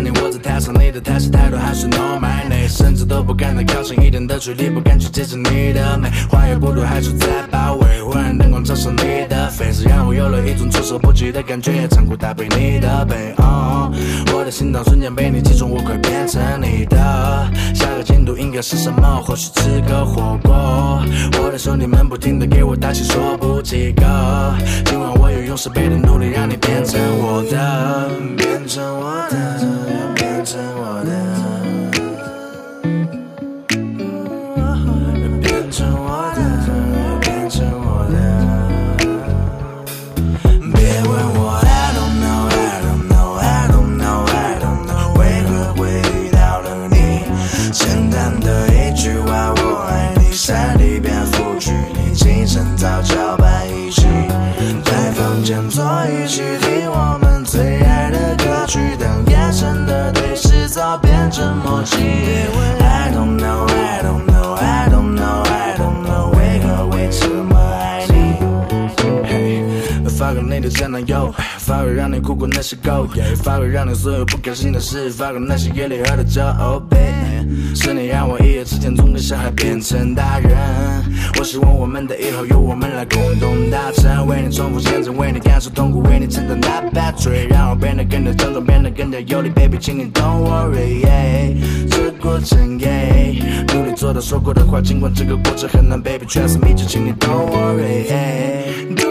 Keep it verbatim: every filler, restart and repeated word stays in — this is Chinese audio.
你我在台上，你的台式态度还是 no my name， 甚至都不敢再靠近一点的距离，不敢去接近你的美，话语不多还是在包围，忽然灯光照射你的face，让我有了一种措手不及的感觉，残酷搭配你的背，哦，我的心脏瞬间被你击中，我快变成你的，下个进度应该是什么？或许吃个火锅，我的兄弟们不停地给我打气，说不及格，今晚我要用十倍的努力让你变成我的，变成我的，变成我的，变成我的，变成我的，别问我 I don't know I don't know I don't know I don't know 为何会遇到了你，简单的一句话我爱你，山里蝙蝠去你清晨早教班一起，在房间坐一起听我们最爱的歌曲，当眼神的对视早变成默契。I don't know I don't know I don't know I don't know 为何会这么爱你， hey, 发给你的前男友，发给让你哭过那些狗，发给让你所有不开心的事，发给那些夜里喝的酒， oh baby， 是你让我一夜之间从个小孩变成大人，我希望我们的以后由我们来共同达成，为你重复现真，为你感受痛苦，为你承担大 bad trip， 让我变得更加郑重，变得更加有力 baby， 请你 don't worry， yeah， 这过程 yeah， 努力做到说过的话，尽管这个过程很难 baby， 全是秘诀，请你 don't worry， yeah，